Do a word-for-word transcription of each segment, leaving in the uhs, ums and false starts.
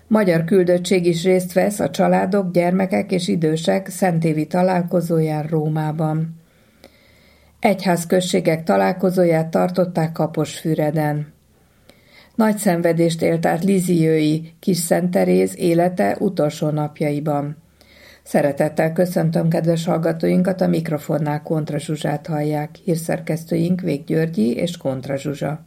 Magyar küldöttség is részt vesz a családok, gyermekek és idősek szentévi találkozóján Rómában. Egyházközségek találkozóját tartották Kaposfüreden. Nagy szenvedést élt át Lizioui Kis Szent Teréz élete utolsó napjaiban. Szeretettel köszöntöm kedves hallgatóinkat, a mikrofonnál Kontra Zsuzsát hallják, hírszerkesztőink Vég Györgyi és Kontra Zsuzsa.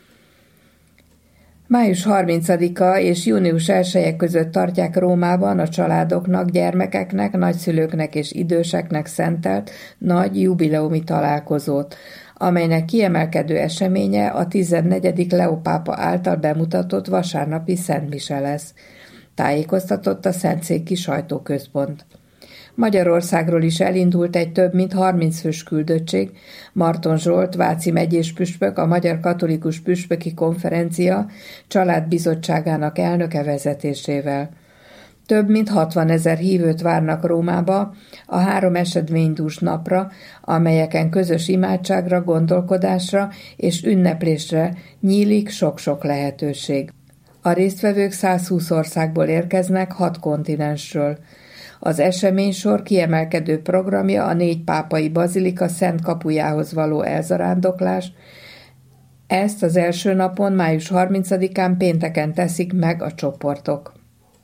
május harmincadika és június elseje között tartják Rómában a családoknak, gyermekeknek, nagyszülőknek és időseknek szentelt nagy jubileumi találkozót, amelynek kiemelkedő eseménye a tizennegyedik Leó pápa által bemutatott vasárnapi szentmise lesz, tájékoztatott a Szentszéki Sajtóközpont. Magyarországról is elindult egy több mint harminc fős küldöttség, Marton Zsolt, Váci megyés püspök, a Magyar Katolikus Püspöki Konferencia családbizottságának elnöke vezetésével. Több mint hatvanezer hívőt várnak Rómába a három eseménydús napra, amelyeken közös imádságra, gondolkodásra és ünneplésre nyílik sok-sok lehetőség. A résztvevők százhúsz országból érkeznek, hat kontinensről. Az eseménysor kiemelkedő programja a négy pápai bazilika szent kapujához való elzarándoklás. Ezt az első napon, május harmincadikán pénteken teszik meg a csoportok.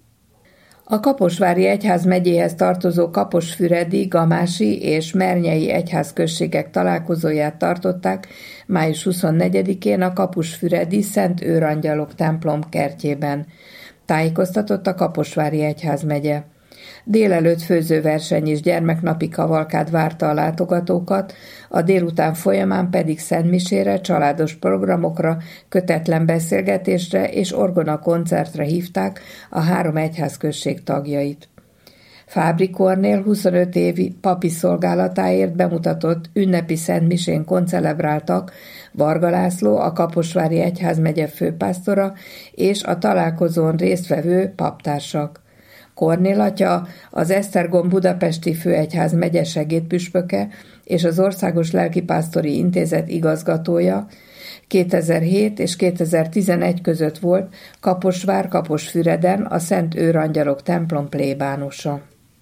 A Kaposvári egyházmegyéhez tartozó kaposfüredi, gamási és mernyei egyházközségek találkozóját tartották május huszonnegyedikén a Kaposfüredi Szent Őrangyalok templom kertjében, tájékoztatott a Kaposvári egyházmegye. Délelőtt főzőverseny és gyermeknapi kavalkád várta a látogatókat, a délután folyamán pedig szentmisére, családos programokra, kötetlen beszélgetésre és orgona koncertre hívták a három egyházközség tagjait. Fábri Kornél huszonöt évi papi szolgálatáért bemutatott ünnepi szentmisén koncelebráltak Varga László, a Kaposvári egyházmegye főpásztora és a találkozón résztvevő paptársak. Kornél atya, az Esztergom budapesti főegyház megye segédpüspöke és az Országos Lelkipásztori Intézet igazgatója, kétezer-hét és kétezer-tizenegy között volt Kaposvár Kaposfüreden a Szent Őrangyalok templom plébánosa.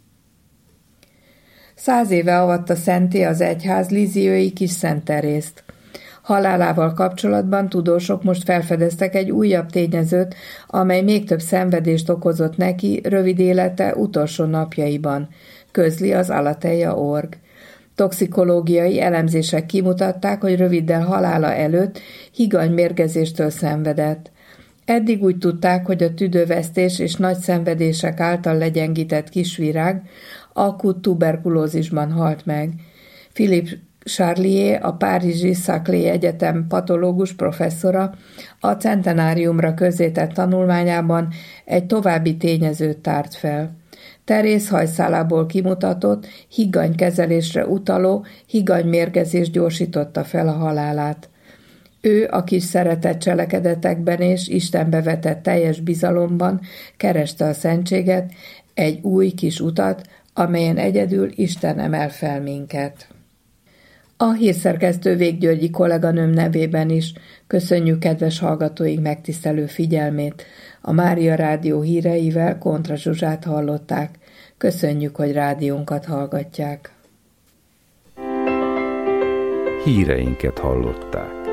Száz éve avatta szentté az egyház Lizioui Kis Szent Terézt. Halálával kapcsolatban tudósok most felfedeztek egy újabb tényezőt, amely még több szenvedést okozott neki rövid élete utolsó napjaiban, közli az Alateja org. Toxikológiai elemzések kimutatták, hogy röviddel halála előtt higanymérgezéstől szenvedett. Eddig úgy tudták, hogy a tüdővesztés és nagy szenvedések által legyengített kisvirág akut tuberkulózisban halt meg. Philippe Charlier, a párizsi Saclay Egyetem patológus professzora a centenáriumra közzétett tanulmányában egy további tényezőt tárt fel. Teréz hajszálából kimutatott, higanykezelésre utaló higanymérgezés gyorsította fel a halálát. Ő a kis szeretett cselekedetekben és Istenbe vetett teljes bizalomban kereste a szentséget, egy új kis utat, amelyen egyedül Isten emel fel minket. A hírszerkesztő Vég Györgyi kolléganőm nevében is köszönjük kedves hallgatóink megtisztelő figyelmét. A Mária Rádió híreivel Kontra Zsuzsát hallották. Köszönjük, hogy rádiónkat hallgatják. Híreinket hallották.